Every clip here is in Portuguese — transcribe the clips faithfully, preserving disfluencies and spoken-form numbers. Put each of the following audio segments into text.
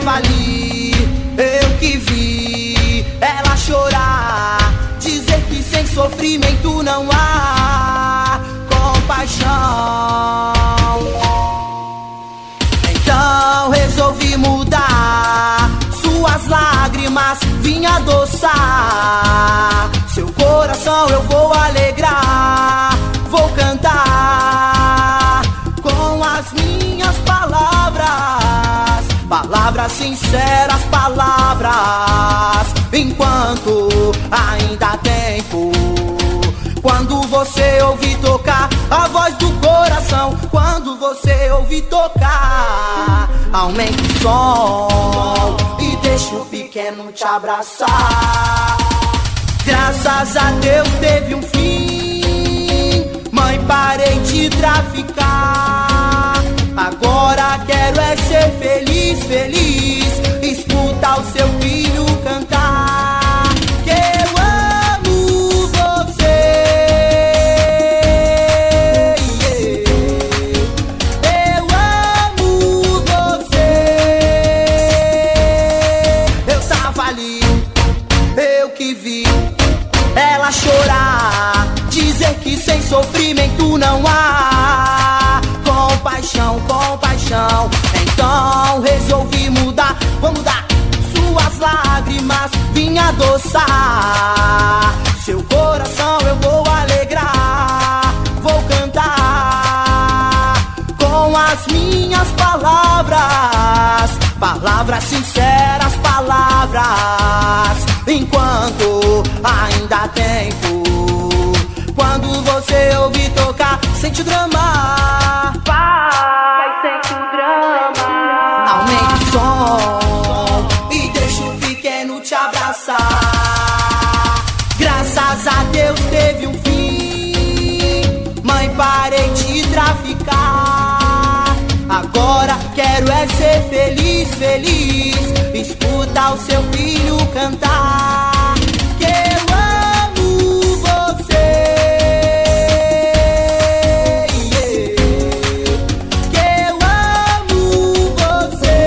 tava ali, eu que vi ela chorar, dizer que sem sofrimento não há compaixão. Então resolvi mudar, suas lágrimas vim adoçar, seu coração eu vou alegrar, vou cantar com as minhas palavras, palavras sinceras, palavras, enquanto ainda há tempo. Quando você ouvir tocar a voz do coração, quando você ouvir tocar, aumente o som e deixa o pequeno te abraçar. Graças a Deus teve um fim, mãe, parei de traficar. Agora quero é ser feliz, feliz, escuta o seu filho cantar. Que eu amo você, yeah. Eu amo você. Eu tava ali, eu que vi ela chorar, dizer que sem sofrimento não há compaixão, compaixão. Então resolvi mudar, vou mudar, suas lágrimas vim adoçar, seu coração eu vou alegrar, vou cantar com as minhas palavras, palavras sinceras, palavras, enquanto ainda há tempo. Quando você ouvir tocar, sente o drama, vai, sente o drama. Aumente o som e deixa o pequeno te abraçar. Graças a Deus teve um fim, mãe, parei de traficar. Agora quero é ser feliz, feliz, escuta o seu filho cantar. Que eu amo você, yeah. Que eu amo você.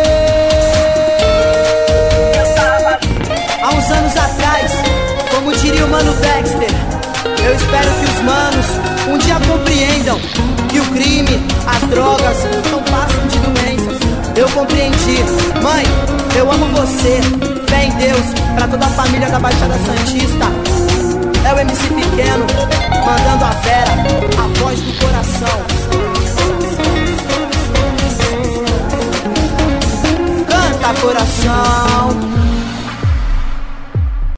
Há uns anos atrás, como diria o Mano Dexter, eu espero que os manos um dia compreendam que o crime, as drogas não passam de doenças. Eu compreendi. Mãe, eu amo você. Fé em Deus pra toda a família da Baixada Santista. É o M C Pequeno mandando a fera.